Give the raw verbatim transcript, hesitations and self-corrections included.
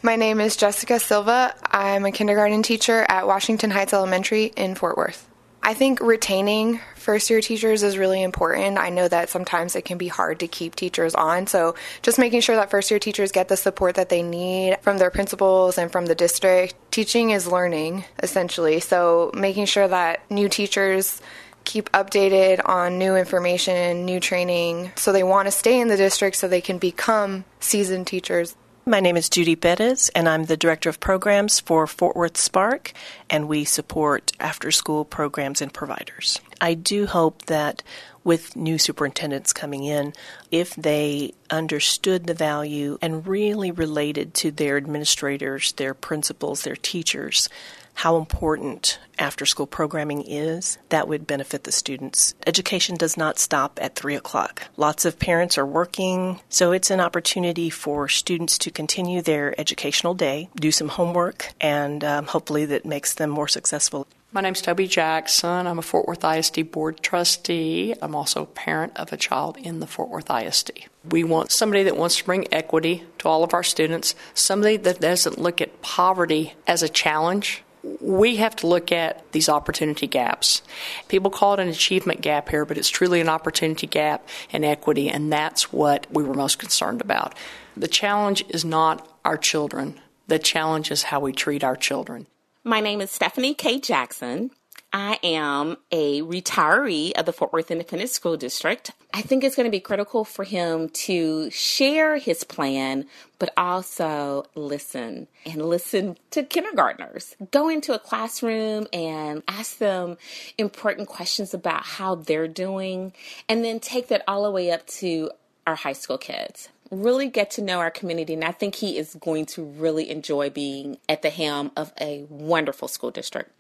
My name is Jessica Silva. I'm a kindergarten teacher at Washington Heights Elementary in Fort Worth. I think retaining first-year teachers is really important. I know that sometimes it can be hard to keep teachers on, so just making sure that first-year teachers get the support that they need from their principals and from the district. Teaching is learning, essentially, so making sure that new teachers keep updated on new information, new training, so they want to stay in the district so they can become seasoned teachers. My name is Judy Bettis, and I'm the Director of Programs for Fort Worth Spark, and we support after-school programs and providers. I do hope that with new superintendents coming in, if they understood the value and really related to their administrators, their principals, their teachers, how important after-school programming is, that would benefit the students. Education does not stop at three o'clock. Lots of parents are working, so it's an opportunity for students to continue their educational day, do some homework, and um, hopefully that makes them more successful. My name's Toby Jackson. I'm a Fort Worth I S D board trustee. I'm also a parent of a child in the Fort Worth I S D. We want somebody that wants to bring equity to all of our students, somebody that doesn't look at poverty as a challenge. We have to look at these opportunity gaps. People call it an achievement gap here, but it's truly an opportunity gap and equity, and that's what we were most concerned about. The challenge is not our children. The challenge is how we treat our children. My name is Stephanie K. Jackson. I am a retiree of the Fort Worth Independent School District. I think it's going to be critical for him to share his plan, but also listen and listen to kindergartners. Go into a classroom and ask them important questions about how they're doing, and then take that all the way up to our high school kids. Really get to know our community, and I think he is going to really enjoy being at the helm of a wonderful school district.